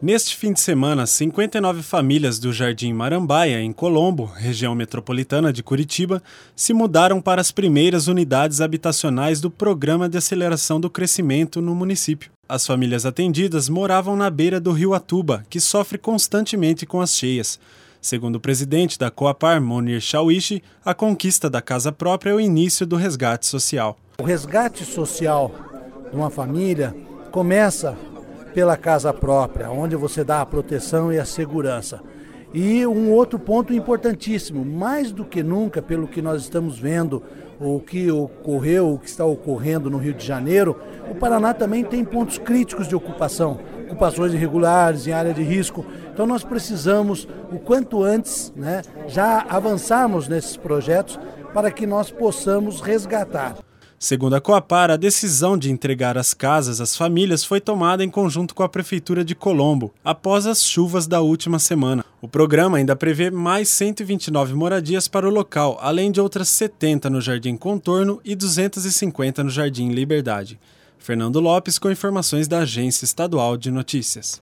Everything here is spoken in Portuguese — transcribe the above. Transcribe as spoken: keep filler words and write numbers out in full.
Neste fim de semana, cinquenta e nove famílias do Jardim Marambaia, em Colombo, região metropolitana de Curitiba, se mudaram para as primeiras unidades habitacionais do Programa de Aceleração do Crescimento no município. As famílias atendidas moravam na beira do rio Atuba, que sofre constantemente com as cheias. Segundo o presidente da Coapar, Monir Shawishi, a conquista da casa própria é o início do resgate social. O resgate social de uma família começa pela casa própria, onde você dá a proteção e a segurança. E um outro ponto importantíssimo, mais do que nunca, pelo que nós estamos vendo, o que ocorreu, o que está ocorrendo no Rio de Janeiro, o Paraná também tem pontos críticos de ocupação, ocupações irregulares, em área de risco. Então nós precisamos, o quanto antes, né, já avançarmos nesses projetos para que nós possamos resgatar. Segundo a Coapar, a decisão de entregar as casas às famílias foi tomada em conjunto com a Prefeitura de Colombo, após as chuvas da última semana. O programa ainda prevê mais cento e vinte e nove moradias para o local, além de outras setenta no Jardim Contorno e duzentas e cinquenta no Jardim Liberdade. Fernando Lopes com informações da Agência Estadual de Notícias.